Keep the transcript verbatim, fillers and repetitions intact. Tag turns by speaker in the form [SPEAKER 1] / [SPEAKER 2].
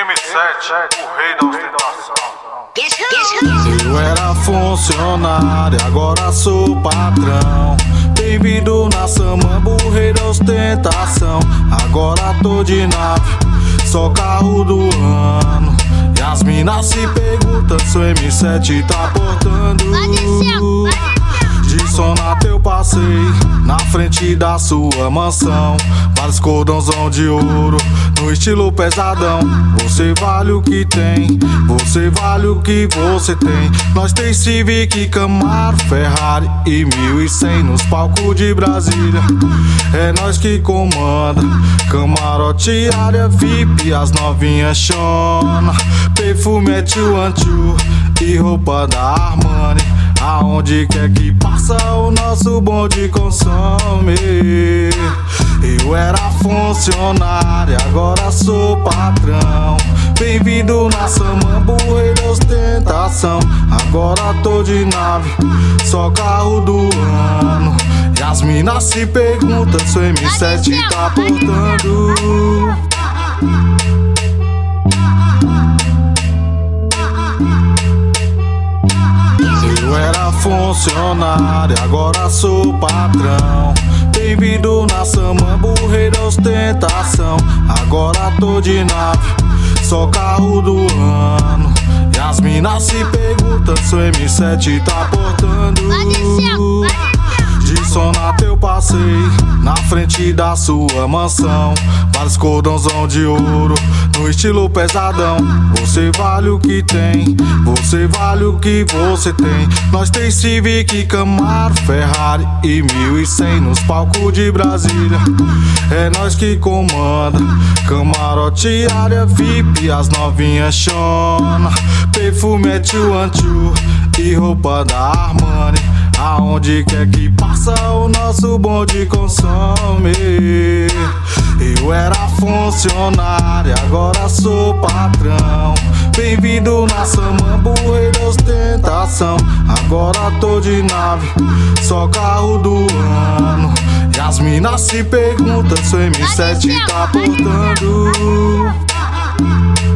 [SPEAKER 1] M sete, o rei da ostentação.
[SPEAKER 2] Eu era funcionário, agora sou patrão. Bem-vindo na Samambaia, o rei da ostentação. Agora tô de nave, só carro do ano. E as minas se perguntam se o M sete tá portando. De Sonata eu passei na frente da sua mansão. Vários cordãozão de ouro no estilo pesadão. Você vale o que tem, você vale o que você tem. Nós tem Civic, Camaro, Ferrari e mil e cem nos palcos de Brasília. É nós que comanda, camarote, área V I P, as novinhas chona. Perfume é tio Antio e roupa da Armani. Aonde quer que passa o nosso bonde consome. Eu era funcionário, agora sou patrão. Bem-vindo na Samambaia, o rei da ostentação. Agora tô de nave, só carro do ano. E as minas se perguntam se o M sete tá portando. Eu era funcionário, agora sou patrão. Bem-vindo na Samambaia, o rei da ostentação. Agora tô de nave, só carro do ano. E as minas se perguntam se o M sete tá portando. De Sonata eu passei na frente da sua mansão. Vários cordãozão de ouro no estilo pesadão. Você vale o que tem, você vale o que você tem. Nós tem Civic, Camaro, Ferrari e mil e cem nos palcos de Brasília. É nós que comanda, camarote, área V I P, as novinhas chona. Perfume é tio Antio e roupa da Armani. Aonde quer que passa o nosso bonde consome. Eu era funcionário, agora sou patrão. Bem-vindo na Samambaia, o rei da ostentação. Agora tô de nave, só carro do ano. E as minas se perguntam se o M sete tá portando.